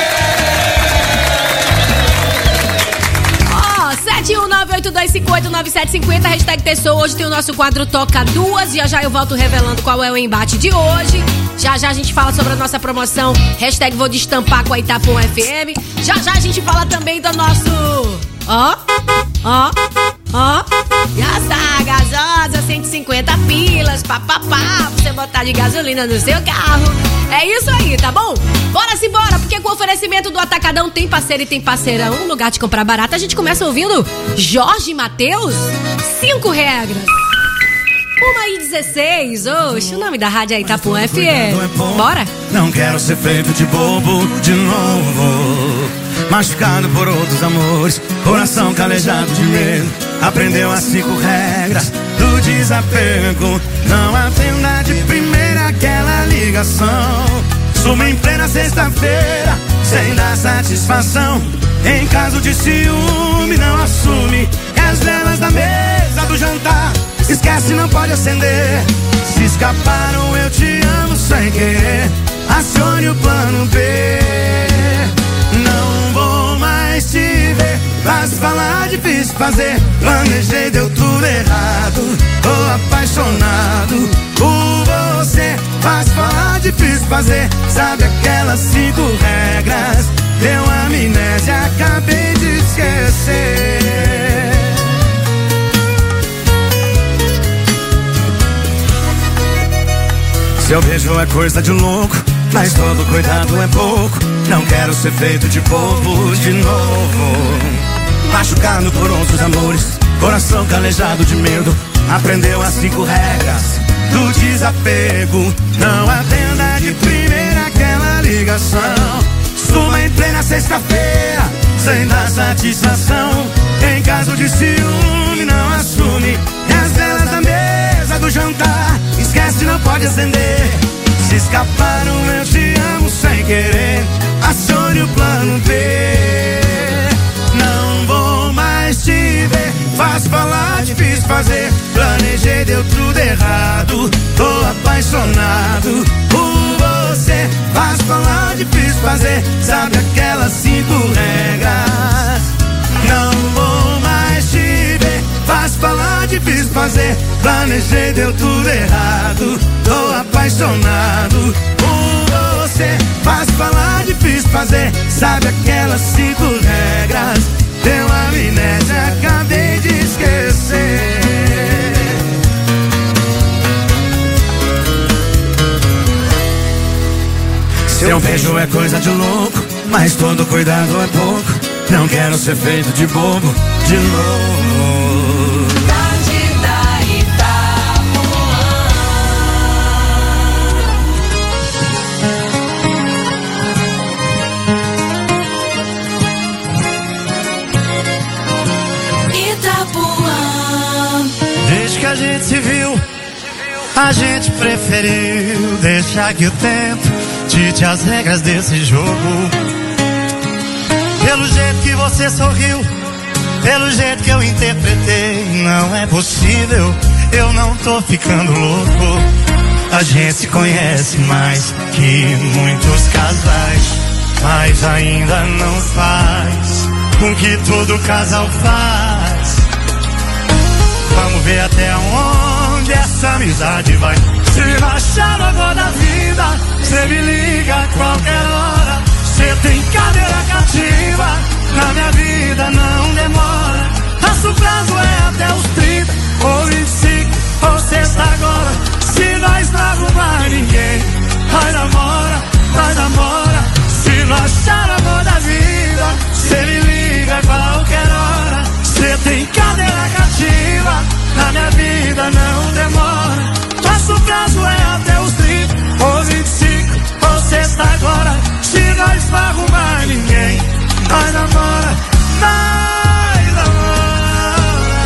71982589750, hashtag Tessou. Hoje tem o nosso quadro Toca Duas. Já eu volto revelando qual é o embate de hoje. Já a gente fala sobre a nossa promoção hashtag Vou Destampar com a Itapuã FM. Já a gente fala também do nosso Gasta gasosa, 150 pilas, papapá, pra você botar de gasolina no seu carro. É isso aí, tá bom? Bora se bora, porque com o oferecimento do Atacadão tem parceiro e tem parceirão, um lugar de comprar barato. A gente começa ouvindo Jorge Mateus, 5 regras. 1h16, oxe, o nome da rádio é Itapuã FM. Bora? Não quero ser feito de bobo de novo, machucado por outros amores, coração calejado de medo. Aprendeu as 5 regras do desapego. Não atenda de primeira aquela ligação. Suma em plena sexta-feira, sem dar satisfação. Em caso de ciúme, não assume. E as velas da mesa do jantar, esquece, não pode acender. Se escaparam, eu te amo sem querer. Acione o plano B. Não vou mais te ver. Fácil falar, difícil fazer. Planejei, deu tudo errado. Tô apaixonado por você. Fácil falar, difícil fazer. Sabe aquelas 5 regras? Deu amnésia, acabei de esquecer. Seu beijo é coisa de louco, mas todo cuidado é pouco. Não quero ser feito de bobo de novo, machucado por outros amores, coração calejado de medo. Aprendeu as 5 regras do desapego. Não atenda de primeira aquela ligação. Suma em plena sexta-feira, sem dar satisfação. Em caso de ciúme, não assume. E as velas da mesa do jantar, esquece, não pode acender. Se escaparam, eu te amo sem querer. Acione o plano B. Não vou mais te ver. Fácil falar, difícil fazer. Planejei, deu tudo errado. Tô apaixonado por você. Fácil difícil fazer, sabe aquelas 5 regras. Não vou mais te ver, fácil falar, difícil fazer. Planejei, deu tudo errado, tô apaixonado por você. Fácil falar, difícil fazer, sabe aquelas 5 regras. Deu amnésia, acabei de esquecer. Seu beijo é coisa de louco, mas todo cuidado é pouco. Não quero ser feito de bobo de novo. Desde que a gente se viu, a gente preferiu deixar que o tempo dite as regras desse jogo. Pelo jeito que você sorriu, pelo jeito que eu interpretei, não é possível, eu não tô ficando louco. A gente se conhece mais que muitos casais, mas ainda não faz com que todo casal faz. Vamos ver até onde essa amizade vai. Se rachar a água da vida, cê me liga a qualquer hora. Cê tem cadeira cativa, na minha vida não demora. Nosso prazo é até os 30 ou 25 ou sexta agora. Se nós não arrumar ninguém, vai namora, vai namora. Se não achar amor da vida, cê me liga a qualquer hora. Cê tem cadeira cativa, na minha vida não demora. Nosso prazo é até os 30 ou 25 ou sexta agora. Se nós não arrumar ninguém, nós namora, nós namora.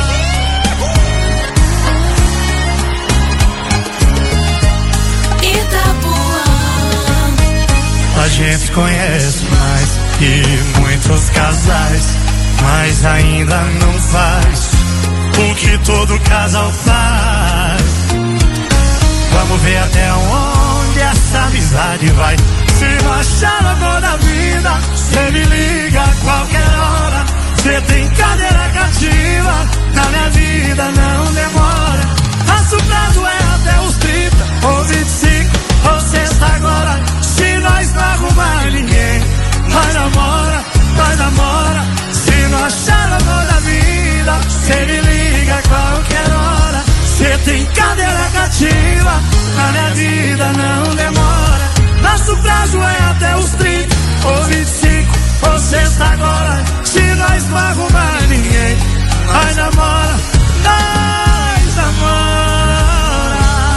Itapuã. A gente conhece mais que muitos casais, mas ainda não faz o que todo casal faz. Vamos ver até onde essa amizade vai. Se não achar amor da vida, cê me liga a qualquer hora. Cê tem cadeira cativa, na minha vida não demora. Nosso prazo é até os 30 ou 25 ou sexta agora. Se nós não arrumar ninguém, vai namora, vai namora. Se não achar amor da vida, cê me liga a qualquer hora. Cê tem cadeira cativa, na minha vida não demora. Nosso prazo é até os 30 ou 25 ou sexta agora. Se nós não arrumar ninguém, nós namora, nós namora.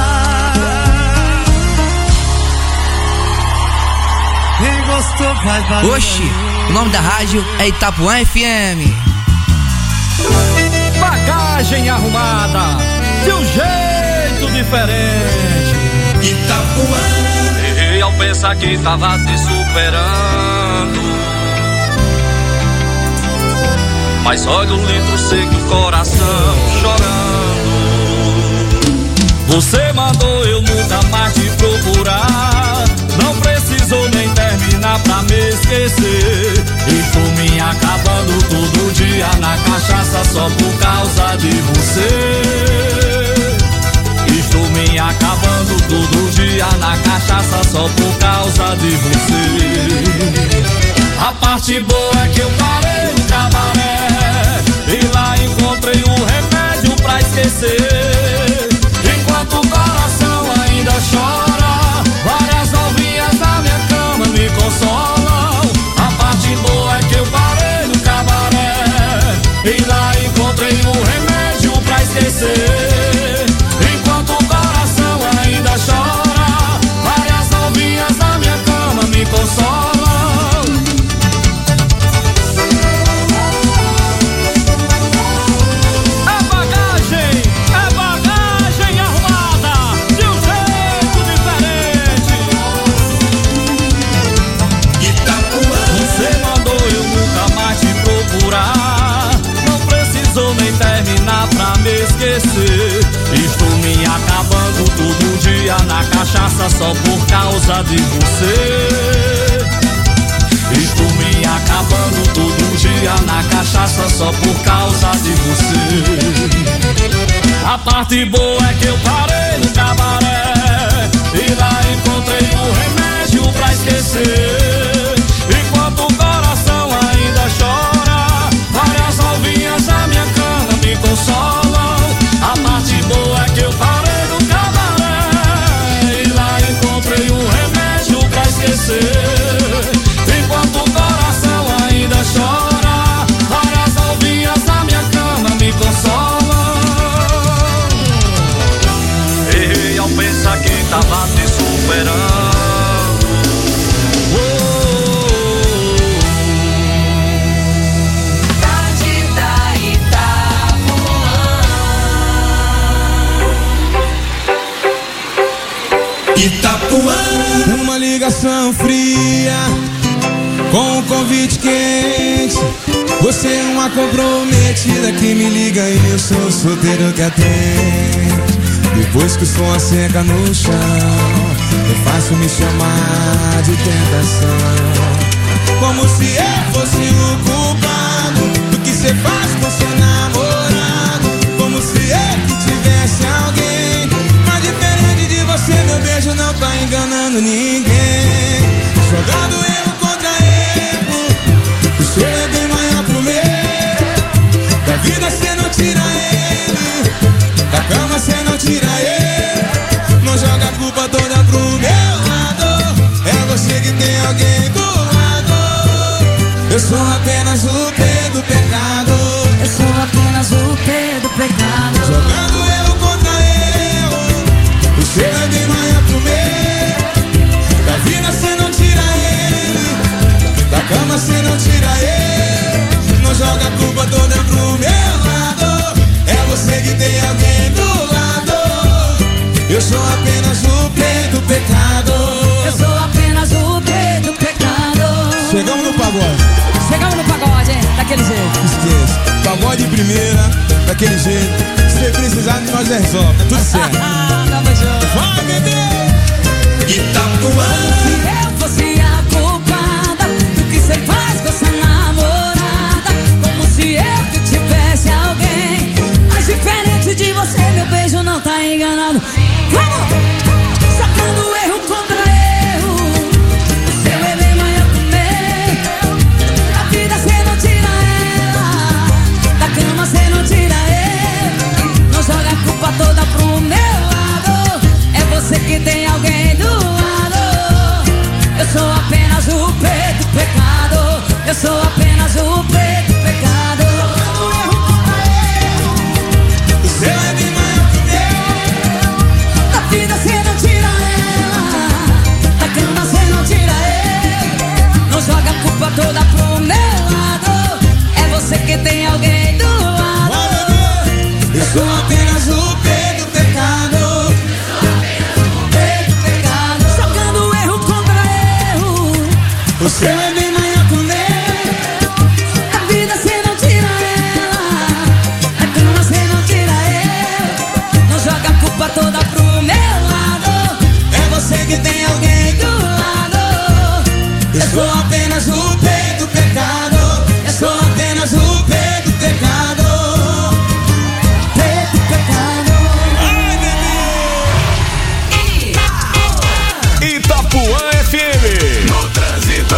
Quem gostou faz barulho. Oxi, o nome da rádio é Itapuã FM. Bagagem arrumada, de um jeito diferente. Itapuã. Errei ao pensar que tava te superando, mas olha o litro seco, o coração chorando. Você mandou eu nunca mais te procurar, não precisou nem terminar pra me esquecer. E por mim acabando todo dia na cachaça só por causa de você. Estou me acabando todo dia na cachaça só por causa de você. A parte boa é que eu parei no cabaré e lá encontrei um remédio pra esquecer. Enquanto o coração ainda chora, várias novinhas na minha cama me consolam. A parte boa é que eu parei no cabaré e lá encontrei um remédio pra esquecer. Enquanto o coração ainda chora, várias novinhas na minha cama me consolam. Estou me acabando todo dia na cachaça só por causa de você. E tu me acabando todo dia na cachaça só por causa de você. A parte boa é que eu parei no cabaré e lá encontrei um remédio pra esquecer. Enquanto o coração ainda chora, várias novinhas na minha cama me consolam. A parte boa é que eu parei no cabaré e lá encontrei um remédio pra esquecer. Enquanto o coração ainda chora, várias novinhas na minha cama me consolam. Errei ao pensar que tava te superando. Itapuã, uma ligação fria com um convite quente. Você é uma comprometida que me liga e eu sou solteiro que atende. Depois que o som seca no chão, é fácil me chamar de tentação. Como se eu fosse o culpado do que cê faz com seu namorado. Como se eu que tivesse alguém. Mas diferente de você, meu beijo não tá enganando ninguém. Jogando erro contra erro, o seu é bem maior pro meu. Da vida cê não tira ele, da cama cê não tira ele. Não joga a culpa toda pro meu lado. É você que tem alguém do lado. Eu sou apenas o P do pecado. Eu sou apenas o P do pecado. Jogando erro contra erro, o seu é bem maior pro meu. Da vida cê não tira ele, da cama cê não tira ele. Não joga a culpa toda pro meu lado. É você que tem alguém do lado. Eu sou apenas o P do pecado. Eu sou apenas o P do pecado. Chegamos no pagode. Chegamos no pagode, daquele jeito. Esqueça, pagode de primeira, daquele jeito. Se precisar de nós resolve, tá tudo certo. Tamo junto. Vai, bebê! Itapuã. Se eu fosse a culpada do que cê faz com essa namorada, como se eu que tivesse alguém. Mas diferente de você, meu beijo não tá enganado. Vamos! Sacando erro contra erro, o seu é bem maior que o meu. Da vida cê não tira ela, da cama cê não tira ele. Não joga a culpa toda pro meu lado. É você que tem alguém do lado. Eu sou apenas o P do pecado. Eu sou apenas o P do pecado. O seu é bem maior que o meu. Da vida cê não tira ela, da cama cê não tira ele. Não joga a culpa toda pro meu lado. É você que tem alguém do lado. Eu sou apenas o P do pecado. P do pecado. Jogando erro contra erro, O seu é bem maior que o meu. da vida cê não tira ela, da cama cê não tira ele. Não joga a culpa toda pro meu lado. É você que tem alguém do lado. Eu sou apenas o P do pecado. Eu sou apenas o P do pecado. P do pecado. Ai, bebê! Itapuã FM. No trânsito.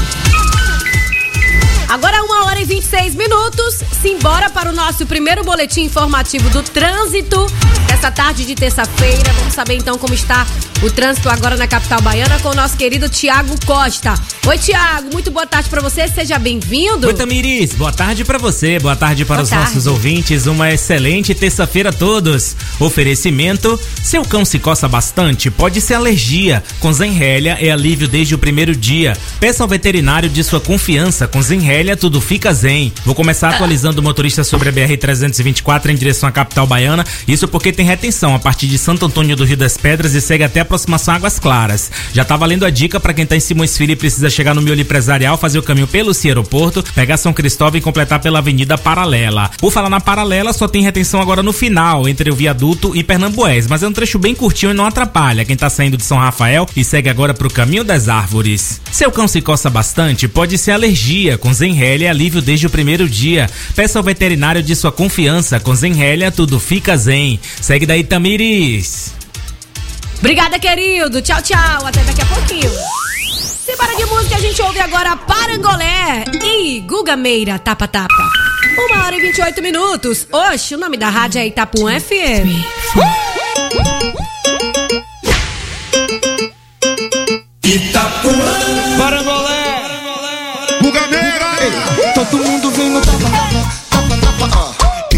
Agora 1h26. Simbora para o nosso primeiro boletim informativo do trânsito dessa tarde de terça-feira. Vamos saber então como está o trânsito agora na capital baiana com o nosso querido Tiago Costa. Oi, Tiago, muito boa tarde para você, seja bem-vindo. Oi, Tamiris, boa tarde para você, boa tarde para os nossos ouvintes, uma excelente terça-feira a todos. Oferecimento, seu cão se coça bastante, pode ser alergia, com Zenrelia é alívio desde o primeiro dia. Peça ao veterinário de sua confiança, com Zenrelia tudo fica zen. Vou começar atualizando sinalizando o motorista sobre a BR-324 em direção à capital baiana. Isso porque tem retenção a partir de Santo Antônio do Rio das Pedras e segue até a aproximação Águas Claras. Já tá valendo a dica para quem tá em Simões Filho e precisa chegar no miolo empresarial, fazer o caminho pelo Aeroporto, pegar São Cristóvão e completar pela Avenida Paralela. Por falar na Paralela, só tem retenção agora no final, entre o Viaduto e Pernambués, mas é um trecho bem curtinho e não atrapalha quem tá saindo de São Rafael e segue agora pro Caminho das Árvores. Seu cão se coça bastante? Pode ser alergia. Com Zenrelia, alívio desde o primeiro dia. Peça ao veterinário de sua confiança. Com Zenrelia, tudo fica zen. Segue daí, Tamires. Obrigada, querido. Tchau, tchau. Até daqui a pouquinho. Simbora de música, a gente ouve agora Parangolé e Guga Meira, Tapa Tapa. 1h e 28 minutos. Oxe, o nome da rádio é Itapuã FM. Itapuã, Parangolé, Guga Meira. Todo mundo vem no tapa tapa, tapa tapa,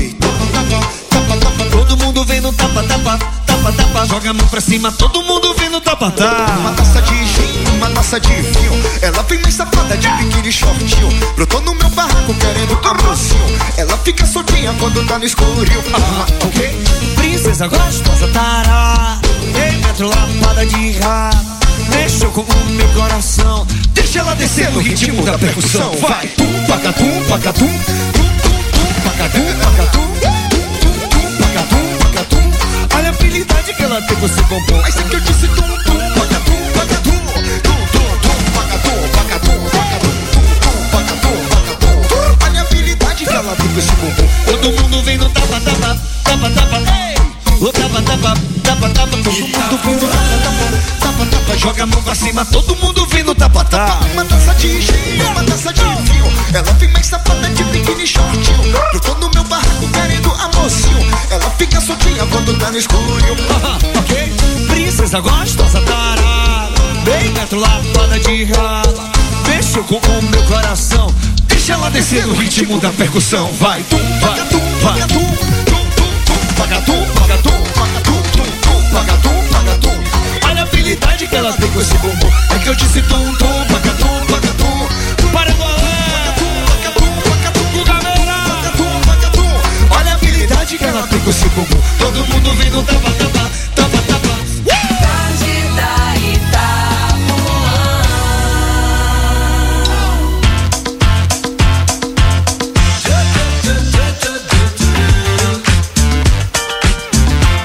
tapa tapa. Todo mundo vem no tapa tapa, tapa tapa. Joga a mão pra cima, todo mundo vem no tapa tapa. Uma taça de gin, uma taça de vinho. Ela vem mais safada de biquíni shortinho. Brotou no meu barraco querendo amorcinho. Ela fica soltinha quando tá no escurinho. Ok? Princesa gostosa, tarada. Ei, metro lapada de rabo. Mexeu com o meu coração. Deixa ela descer no ritmo da percussão. Vai, tum, pacatum, pacatum. Tum, tum, tum, pacatum, pacatum. Tum, tum, pacatum, pacatum. Olha a habilidade que ela tem com esse bombom. Mas é que eu disse tum, tum, pacatum, pacatum. Tum, tum, tum, pacatum, pacatum, pacatum. Tum, tum, pacatum, pacatum. Olha a habilidade que ela tem com esse bombom. Todo mundo vem no tapa, tapa, tapa, tapa. Ei! O tapa, tapa, tapa, tapa. Todo mundo vem no tapa, tapa, tapa, tapa. Joga a mão pra cima, todo mundo vem no tapa, tapa. Uma taça de gin, uma taça de vinho. Ela vem mais safada de biquíni shortinho. Brotou no meu barraco querendo amorcinho. Ela fica soltinha quando tá no escurinho. Ok? Princesa gostosa, tarada. Bem metro lapada de rala. Mexeu com o meu coração. Deixa ela descer no ritmo da percussão. Vai, tum, pacatum, pacatum. Pagatum, pagatum, pagatum, tum, tum, pagatum, pagatum. Olha a habilidade que ela tem com esse bumbum. É que eu disse tum, tum, pagatum, pagatum. Parangolé, pagatum, pagatum, Guga Meira, pagatum, pagatum. Olha a habilidade que ela tem com esse bumbum. Todo mundo vem no tapa, tapa, tapa, tapa.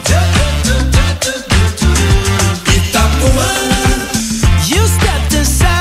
You stepped aside.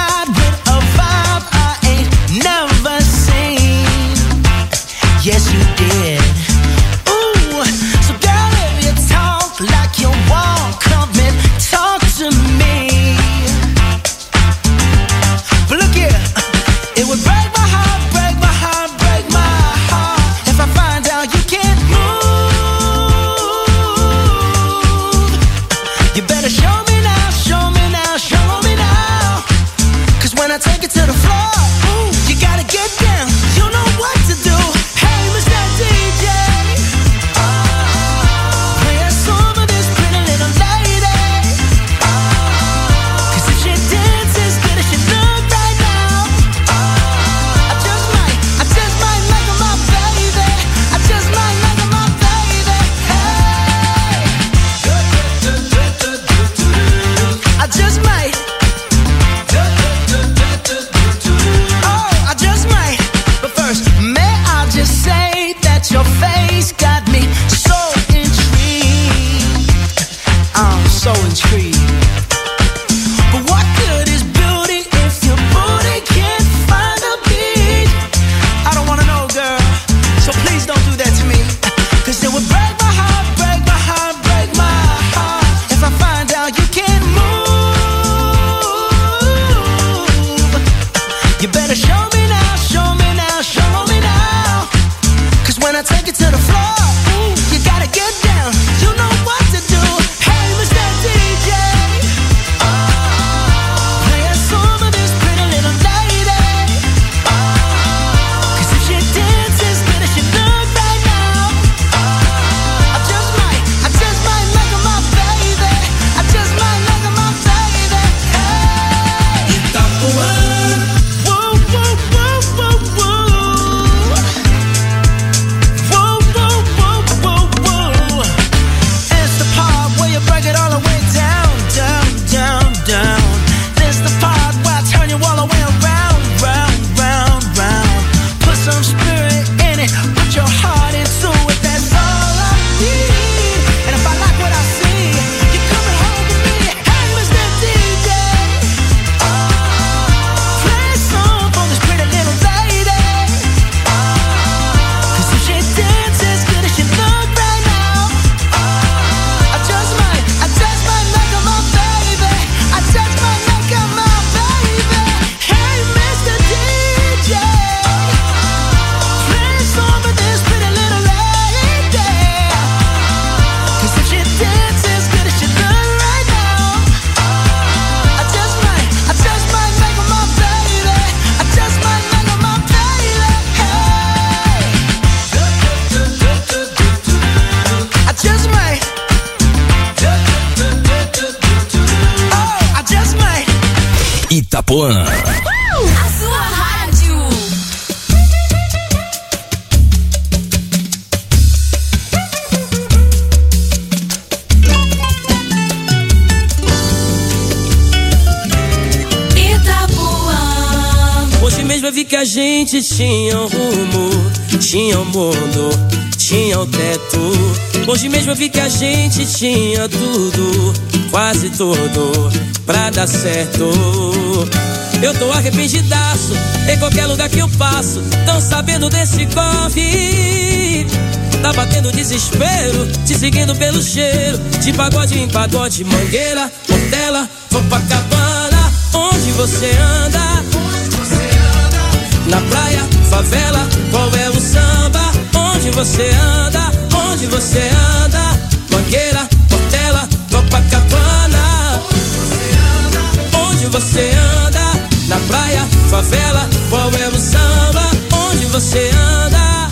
Itapuã. A sua rádio. Itapuã. Hoje mesmo eu vi que a gente tinha um rumo, tinha um mundo, tinha um teto. Hoje mesmo eu vi que a gente tinha tudo, quase tudo, pra dar certo. Eu tô arrependidaço em qualquer lugar que eu passo. Tão sabendo desse corre, tá batendo desespero, te seguindo pelo cheiro. De pagode em pagode, Mangueira, Portela, Copacabana. Onde você anda? Na praia, favela, qual é o samba? Onde você anda? Onde você anda? Mangueira, Portela, Copacabana. Onde você anda? Na praia, favela, qual é o samba? Onde você anda?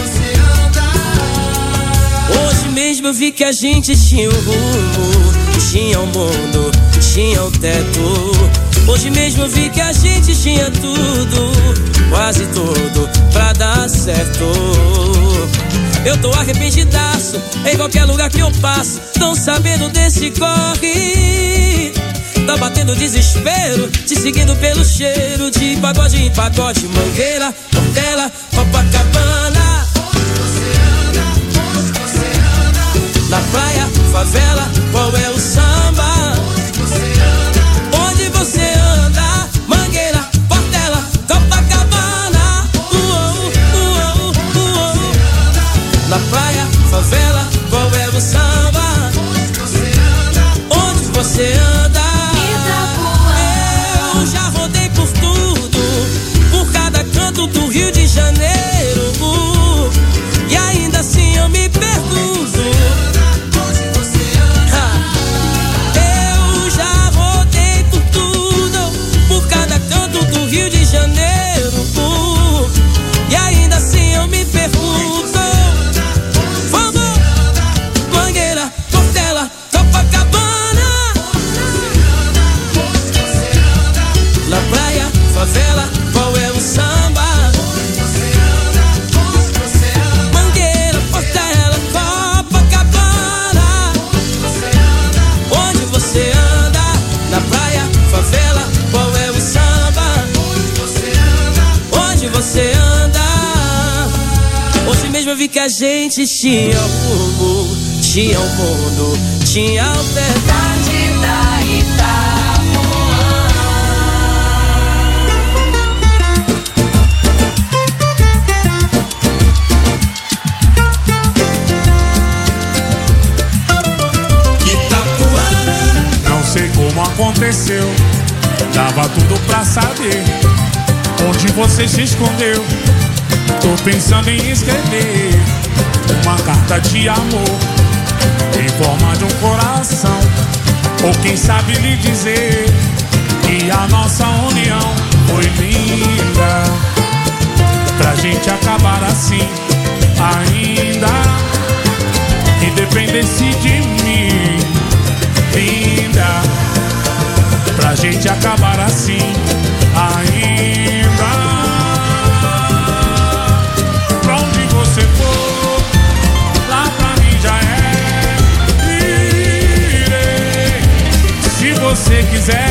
Hoje mesmo eu vi que a gente tinha um rumo, tinha um mundo, tinha um teto. Hoje mesmo eu vi que a gente tinha tudo, quase tudo, pra dar certo. Eu tô arrependidaço em qualquer lugar que eu passo. Tão sabendo desse corre, tá batendo desespero, te seguindo pelo cheiro. De pagode em pagode, Mangueira, Portela, Copacabana. Na praia, favela, qual é o samba? Onde você anda? Mangueira, Portela, Copacabana. Na praia, favela, qual é o samba? Onde você anda? Eu já rodei por tudo, por cada canto do Rio de Janeiro, e ainda assim eu me pergunto. Eu já rodei por tudo, por cada canto do Rio de Janeiro, e ainda assim eu me pergunto. Vamos! Mangueira, Portela, Copacabana. Na praia, favela, qual é o samba? Mangueira, Portela, Copacabana. Onde você anda? Na praia, favela, qual é o samba? Onde você anda? Hoje mesmo eu vi que a gente tinha rumo, tinha um mundo, tinha alternância da Itapuã. Não sei como aconteceu, dava tudo pra saber onde você se escondeu. Tô pensando em escrever uma carta de amor em forma de um coração, ou quem sabe lhe dizer que a nossa união foi linda, pra gente acabar assim ainda, que dependesse de mim, linda, pra gente acabar assim ainda. Pra onde você for, lá pra mim já é. Irei, se você quiser.